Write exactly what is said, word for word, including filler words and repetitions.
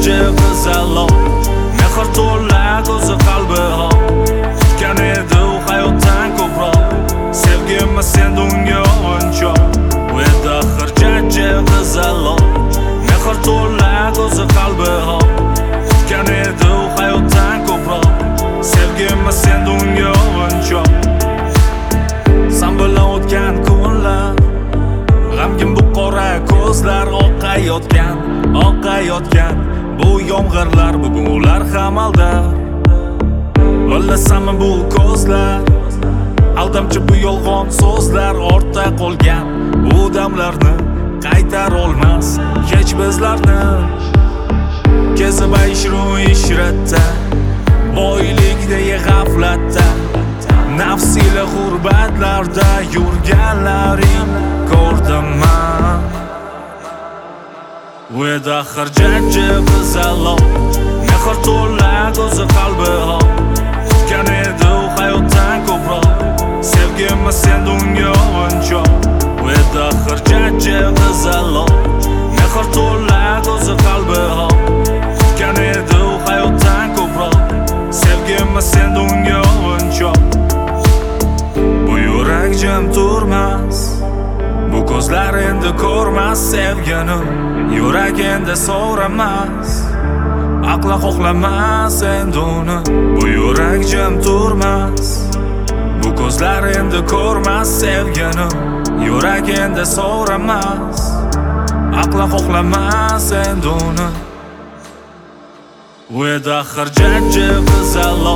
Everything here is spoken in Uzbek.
jajji qizaloq, mehr to'la ko'zi qalbi hop. Kutgan edi u hayotdan ko'proq, sevgimni sen unga o'yinchoq. Bu edi axir jajji qizaloq, mehr to'la ko'zi qalbi hop. Kutgan edi u hayotdan ko'proq, sevgimni sen unga o'yinchoq. Sen bilan o'tgan kunlar, g'amgin bu qora ko'zlar oqayotgan, oqayotgan. Bu yomg'irlar bugun ular ham aldar. Bilasanmi bu ko'zlar, aldamchi bu yolg'on so'zlar ortda qolgan. Bu damlarni qaytara olmas hech bizlarni. Kezib ayshru ishratda, boylikda g'aflatda, nafs ila g'urbatlarda yurganlaring ko'rdim men. U edi axir jajji qizaloq, mehr to'la ko'zi qalbi hop. Kutgan edi u hayotdan ko'proq, sevgimni sen unga o'yinchoq. U edi axir jajji qizaloq, mehr to'la ko'zi qalbi hop. Kutgan edi u hayotdan ko'proq, sevgimni sen unga o'yinchoq. Bu yurak jim turmas, bu ko'zlar endi ko'rmas sevgini. Yurak endi so'ramas, aqli xohlamas endi uni. Bu yurak jim turmas, bu ko'zlar endi ko'rmas sevgini. Yurak endi so'ramas, aqli xohlamas endi uni. U edi axir jajji qizaloq,